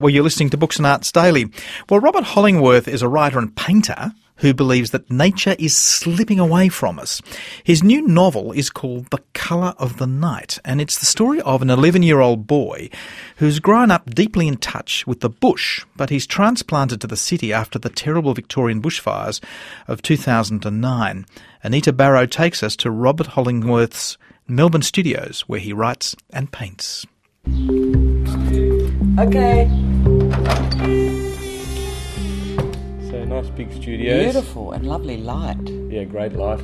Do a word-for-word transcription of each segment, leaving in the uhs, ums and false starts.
Well, you're listening to Books and Arts Daily. Well, Robert Hollingworth is a writer and painter who believes that nature is slipping away from us. His new novel is called The Colour of the Night, and it's the story of an eleven-year-old boy who's grown up deeply in touch with the bush, but he's transplanted to the city after the terrible Victorian bushfires of two thousand nine. Anita Barrow takes us to Robert Hollingworth's Melbourne studios, where he writes and paints. Okay. So nice big studios. Beautiful and lovely light. Yeah, great light.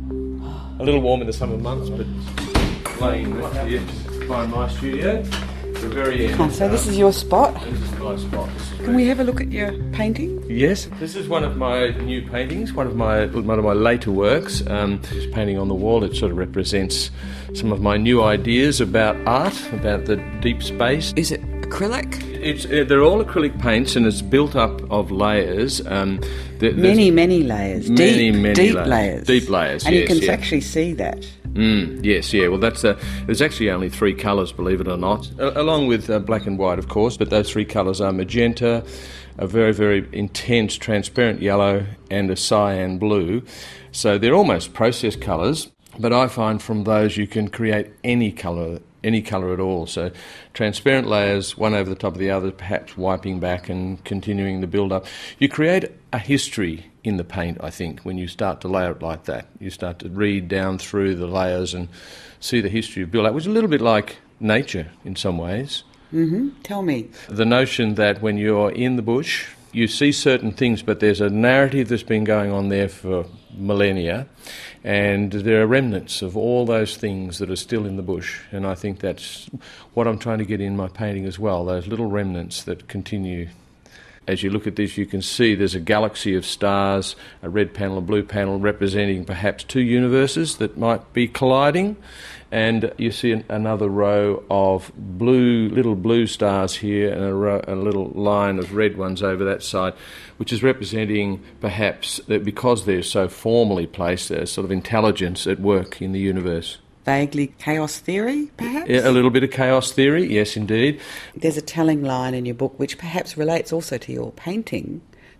A little warm in the summer months, but playing right here by my studio. The very end. Oh, so this is your spot? This is my spot. Can we have a look at your painting? Yes, this is one of my new paintings, one of my one of my later works. Um, this painting on the wall, it sort of represents some of my new ideas about art, about the deep space. Is it acrylic? It's uh, they're all acrylic paints, and it's built up of layers. Um, there, many, many layers. Many, deep, many deep layers. layers. Deep layers. And yes, you can yeah. actually see that. Mm, yes, yeah. Well, that's uh, there's actually only three colours, believe it or not, a- along with uh, black and white, of course. But those three colours are magenta, a very, very intense, transparent yellow, and a cyan blue. So they're almost process colours. But I find from those you can create any colour, any colour at all. So transparent layers, one over the top of the other, perhaps wiping back and continuing the build-up. You create a history in the paint, I think, when you start to layer it like that. You start to read down through the layers and see the history of build-up, which is a little bit like nature in some ways. Mm-hmm. Tell me. The notion that when you're in the bush, you see certain things, but there's a narrative that's been going on there for millennia, and there are remnants of all those things that are still in the bush, and I think that's what I'm trying to get in my painting as well, those little remnants that continue. As you look at this, you can see there's a galaxy of stars, a red panel, a blue panel, representing perhaps two universes that might be colliding. And you see an, another row of blue, little blue stars here, and a, row, a little line of red ones over that side, which is representing perhaps that because they're so formally placed, there's sort of intelligence at work in the universe. Vaguely chaos theory, perhaps? Yeah, a little bit of chaos theory, yes, indeed. There's a telling line in your book, which perhaps relates also to your painting,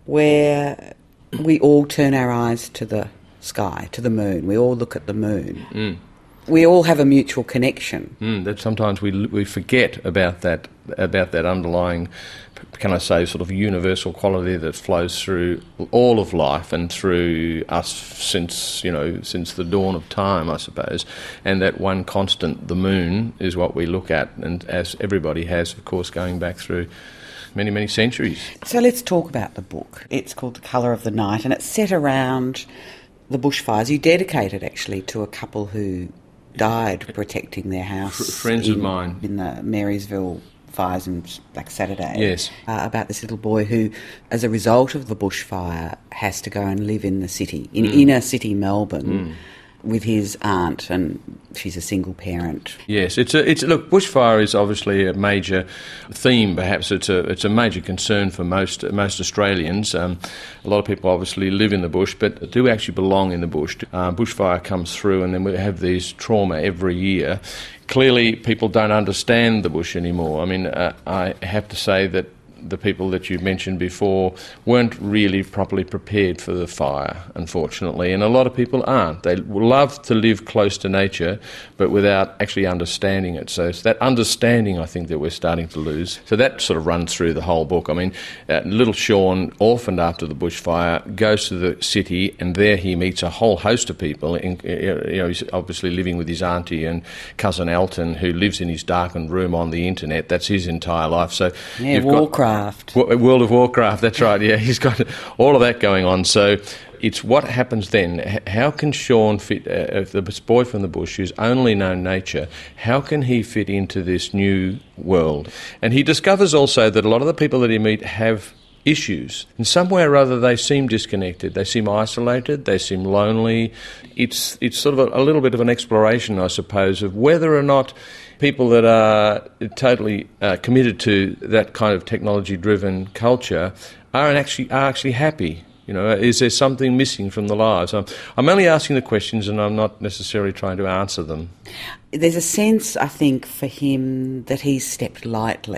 where we all turn our eyes to the sky, to the moon. We all look at the moon. Mm. We all have a mutual connection. Mm, that sometimes we we forget about that about that underlying, can I say, sort of universal quality that flows through all of life and through us since, you know, since the dawn of time, I suppose. And that one constant, the moon, is what we look at, and as everybody has, of course, going back through many, many centuries. So let's talk about the book. It's called The Colour of the Night, and it's set around the bushfires. You dedicate it, actually, to a couple who died protecting their house. F- friends in, of mine. In the Marysville fires on Black Saturday. Yes. Uh, about this little boy who, as a result of the bushfire, has to go and live in the city, in mm. inner city Melbourne, mm. with his aunt, and she's a single parent. Yes, it's a it's look. Bushfire is obviously a major theme. Perhaps it's a it's a major concern for most most Australians. Um, a lot of people obviously live in the bush, but do actually belong in the bush. Uh, bushfire comes through, and then we have these trauma every year. Clearly, people don't understand the bush anymore. I mean, uh, I have to say that the people that you mentioned before weren't really properly prepared for the fire, unfortunately, and a lot of people aren't. They love to live close to nature, but without actually understanding it. So it's that understanding, I think, that we're starting to lose. So that sort of runs through the whole book. I mean, uh, little Sean, orphaned after the bushfire, goes to the city, and there he meets a whole host of people. In, you know, he's obviously living with his auntie and cousin Elton, who lives in his darkened room on the internet. That's his entire life. So yeah, you've Warcraft. got World of Warcraft, that's right, yeah. He's got all of that going on. So it's what happens then. How can Sean fit, uh, if the boy from the bush who's only known nature, how can he fit into this new world? And he discovers also that a lot of the people that he meets have issues. In some way or other, they seem disconnected. They seem isolated. They seem lonely. It's, it's sort of a, a little bit of an exploration, I suppose, of whether or not people that are totally uh, committed to that kind of technology-driven culture are actually are actually happy. You know, is there something missing from the lives? I'm, I'm only asking the questions, and I'm not necessarily trying to answer them. There's a sense, I think, for him that he's stepped lightly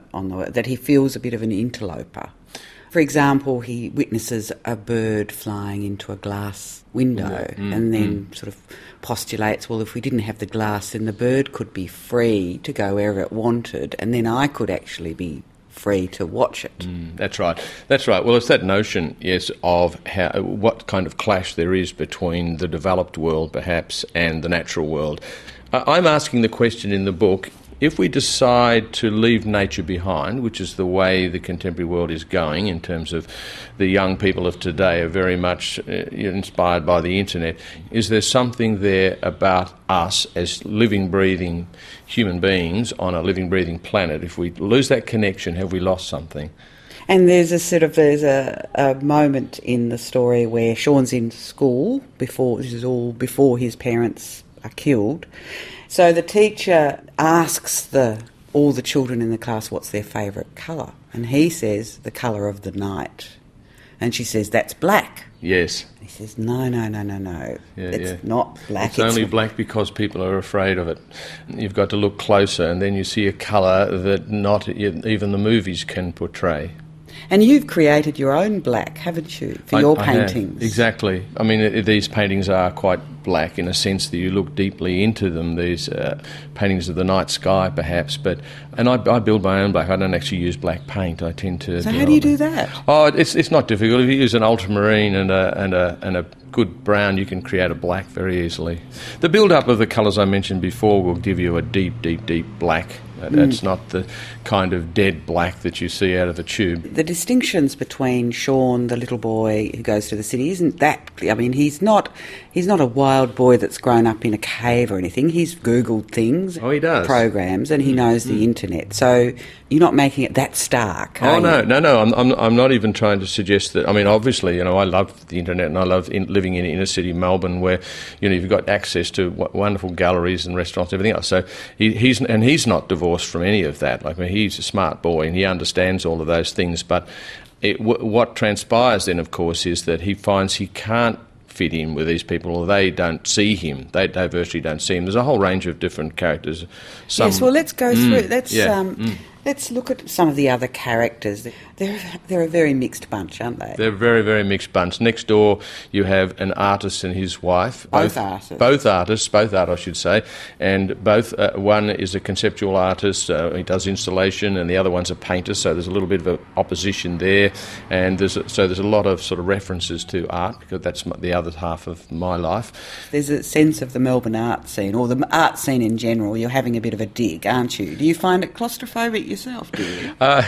on the that he feels a bit of an interloper. For example, he witnesses a bird flying into a glass window mm, and then mm. sort of postulates, well, if we didn't have the glass, then the bird could be free to go wherever it wanted, and then I could actually be free to watch it. Mm, that's right. That's right. Well, it's that notion, yes, of how what kind of clash there is between the developed world, perhaps, and the natural world. I'm asking the question in the book, if we decide to leave nature behind, which is the way the contemporary world is going in terms of the young people of today are very much uh, inspired by the internet, is there something there about us as living, breathing human beings on a living, breathing planet? If we lose that connection, have we lost something? And there's a sort of there's a, a moment in the story where Sean's in school before this is all before his parents are killed. So the teacher asks the all the children in the class what's their favourite colour, and he says the colour of the night, and she says that's black. Yes. He says no, no, no, no, no. Yeah, it's yeah. not black. It's, it's only black because people are afraid of it. You've got to look closer, and then you see a colour that not even the movies can portray. And you've created your own black, haven't you, for I, your I paintings? Have. Exactly. I mean, it, these paintings are quite black in a sense that you look deeply into them. These uh, paintings of the night sky, perhaps. But and I, I build my own black. I don't actually use black paint. I tend to. So how do you do that? Oh, it's it's not difficult. If you use an ultramarine and a and a and a good brown, you can create a black very easily. The build-up of the colours I mentioned before will give you a deep, deep, deep black. It's mm. not the kind of dead black that you see out of a tube. The distinctions between Sean, the little boy who goes to the city, isn't that clear. I mean, he's not he's not a wild boy that's grown up in a cave or anything. He's Googled things, oh, he does. programs, and he knows mm. the internet. So you're not making it that stark, are Oh, no, you? no, no. I'm, I'm, I'm not even trying to suggest that. I mean, obviously, you know, I love the internet and I love in, living in inner city Melbourne where, you know, you've got access to w- wonderful galleries and restaurants and everything else. So he, he's, and he's not divorced from any of that. Like, I mean, he's a smart boy and he understands all of those things. But it, w- what transpires then, of course, is that he finds he can't fit in with these people, or they don't see him. They, they virtually don't see him. There's a whole range of different characters. Some, yes, well, let's go mm, through. Let's yeah, um, mm. let's look at some of the other characters. They're they're a very mixed bunch, aren't they? They're a very, very mixed bunch. Next door, you have an artist and his wife. Both, both artists. Both artists, both art, I should say. And both, uh, one is a conceptual artist, uh, he does installation, and the other one's a painter, so there's a little bit of a opposition there. And there's a, so there's a lot of sort of references to art, because that's the other half of my life. There's a sense of the Melbourne art scene, or the art scene in general. You're having a bit of a dig, aren't you? Do you find it claustrophobic yourself, do you? Uh,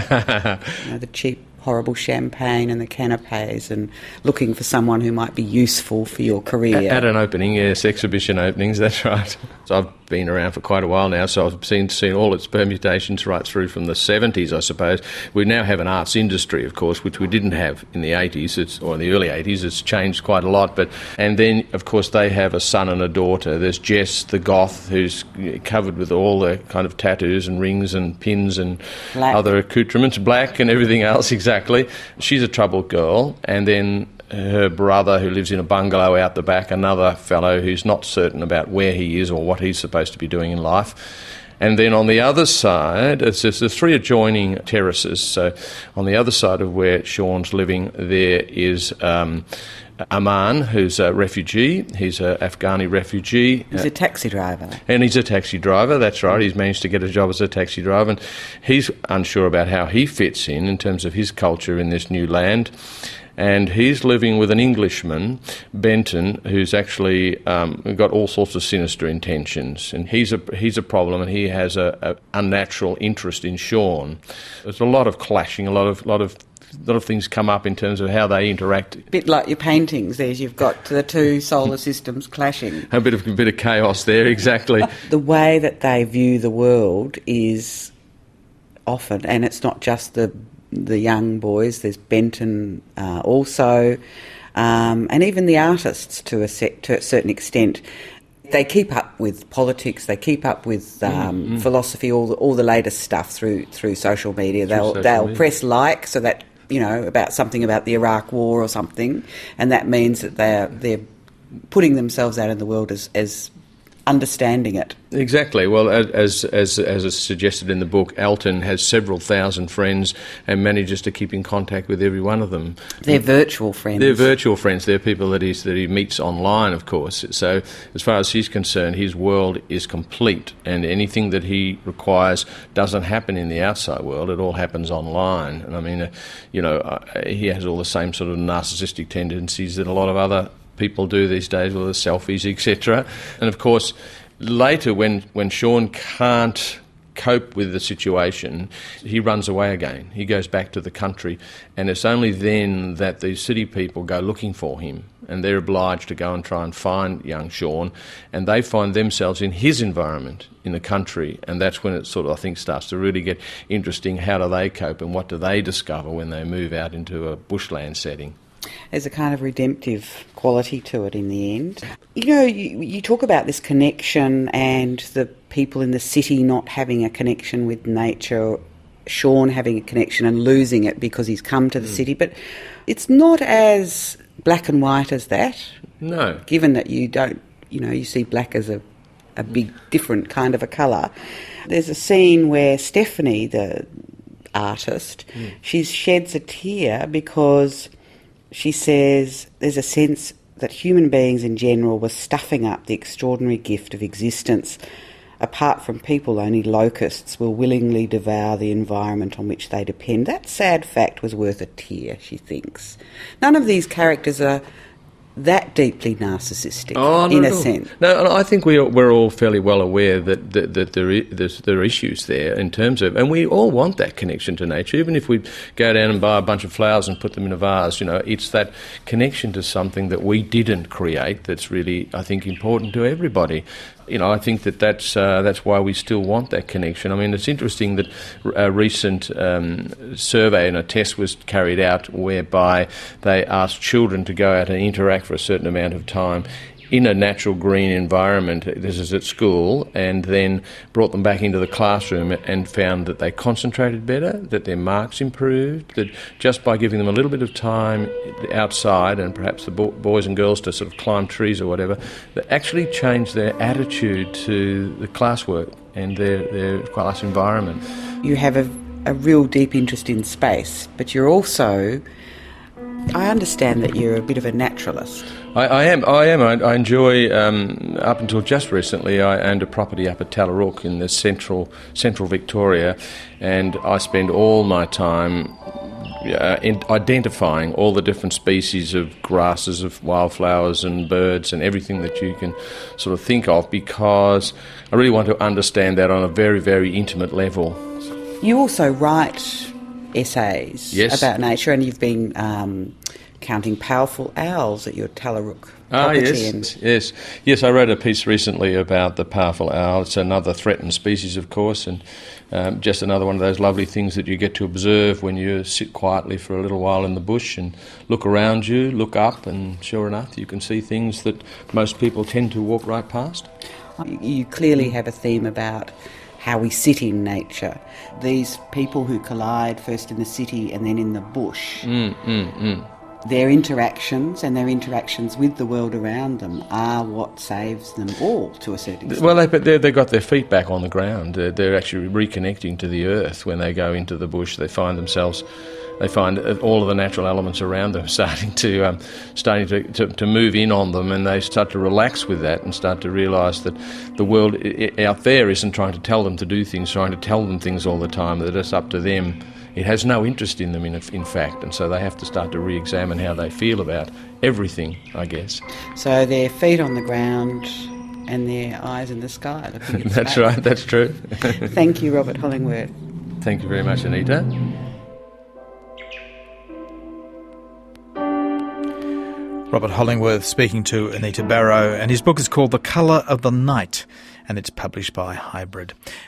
you know, the cheap, horrible champagne and the canapes, and looking for someone who might be useful for your career. At an opening, yes, exhibition openings, that's right. So I've been around for quite a while now, so I've seen seen all its permutations right through from the seventies, I suppose. We now have an arts industry, of course, which we didn't have in the eighties, it's, or in the early eighties. It's changed quite a lot. But and then, of course, they have a son and a daughter. There's Jess, the goth, who's covered with all the kind of tattoos and rings and pins and black. Other accoutrements, black and everything else, exactly. She's a troubled girl. And then her brother, who lives in a bungalow out the back, another fellow who's not certain about where he is or what he's supposed to be doing in life. And then on the other side, it's just the three adjoining terraces. So on the other side of where Sean's living, there is um, Aman, who's a refugee. He's an Afghani refugee. He's a taxi driver. And he's a taxi driver, that's right. He's managed to get a job as a taxi driver. And he's unsure about how he fits in, in terms of his culture in this new land. And he's living with an Englishman, Benton, who's actually um, got all sorts of sinister intentions. And he's a he's a problem, and he has a, a unnatural interest in Sean. There's a lot of clashing, a lot of lot of a lot of things come up in terms of how they interact. A bit like your paintings, there's you've got the two solar systems clashing. A bit of a bit of chaos there, exactly. The way that they view the world is often, and it's not just the the young boys, there's Benton uh, also, um, and even the artists to a, set, to a certain extent. They keep up with politics, they keep up with um, mm, mm. philosophy, all the, all the latest stuff through through social media. Through they'll social they'll media. press like, so that, you know, about something about the Iraq War or something, and that means that they're they're putting themselves out in the world as, as understanding it. Exactly. Well, as as as is suggested in the book, Alton has several thousand friends and manages to keep in contact with every one of them. They're virtual friends. They're virtual friends. They're people that he's that he meets online, of course. So, as far as he's concerned, his world is complete, and anything that he requires doesn't happen in the outside world. It all happens online. And I mean, uh, you know, uh, he has all the same sort of narcissistic tendencies that a lot of other people do these days, with the selfies, et cetera. And of course, later when, when Sean can't cope with the situation, he runs away again. He goes back to the country, and it's only then that the city people go looking for him, and they're obliged to go and try and find young Sean, and they find themselves in his environment in the country, and that's when it sort of, I think, starts to really get interesting. How do they cope, and what do they discover when they move out into a bushland setting? There's a kind of redemptive quality to it in the end. You know, you, you talk about this connection and the people in the city not having a connection with nature, Sean having a connection and losing it because he's come to the mm. city, but it's not as black and white as that. No. Given that you don't, you know, you see black as a, a big different kind of a colour. There's a scene where Stephanie, the artist, mm. she sheds a tear because she says there's a sense that human beings in general were stuffing up the extraordinary gift of existence. Apart from people, only locusts will willingly devour the environment on which they depend. That sad fact was worth a tear, she thinks. None of these characters are that deeply narcissistic, oh, in a no. sense. No, I think we are, we're all fairly well aware that, that, that there, is, there's, there are issues there in terms of, and we all want that connection to nature. Even if we go down and buy a bunch of flowers and put them in a vase, you know, it's that connection to something that we didn't create that's really, I think, important to everybody. You know, I think that that's, uh, that's why we still want that connection. I mean, it's interesting that a recent um, survey and a test was carried out whereby they asked children to go out and interact for a certain amount of time in a natural green environment, this is at school, and then brought them back into the classroom and found that they concentrated better, that their marks improved, that just by giving them a little bit of time outside and perhaps the bo- boys and girls to sort of climb trees or whatever, that actually changed their attitude to the classwork and their, their class environment. You have a, a real deep interest in space, but you're also... I understand that you're a bit of a naturalist. I, I am. I am. I, I enjoy. Um, up until just recently, I owned a property up at Tallarook in the central central Victoria, and I spend all my time uh, in identifying all the different species of grasses, of wildflowers, and birds, and everything that you can sort of think of, because I really want to understand that on a very, very intimate level. You also write essays yes. about nature, and you've been um, counting powerful owls at your Tallarook Ah, property. yes, and yes. Yes, I wrote a piece recently about the powerful owl. It's another threatened species, of course, and um, just another one of those lovely things that you get to observe when you sit quietly for a little while in the bush and look around you, look up, and sure enough, you can see things that most people tend to walk right past. You clearly have a theme about how we sit in nature. These people who collide first in the city and then in the bush, mm, mm, mm. their interactions and their interactions with the world around them are what saves them all to a certain extent. Well, they, they've got their feet back on the ground. They're, they're actually reconnecting to the earth. When they go into the bush, they find themselves... They find all of the natural elements around them starting to um, starting to, to, to move in on them, and they start to relax with that and start to realise that the world out there isn't trying to tell them to do things, trying to tell them things all the time, that it's up to them. It has no interest in them, in, in fact, and so they have to start to re-examine how they feel about everything, I guess. So their feet on the ground and their eyes in the sky. Looking at That's space. right, that's true. Thank you, Robert Hollingworth. Thank you very much, Anita. Robert Hollingworth speaking to Anita Barraud, and his book is called The Colour of the Night, and it's published by Hybrid.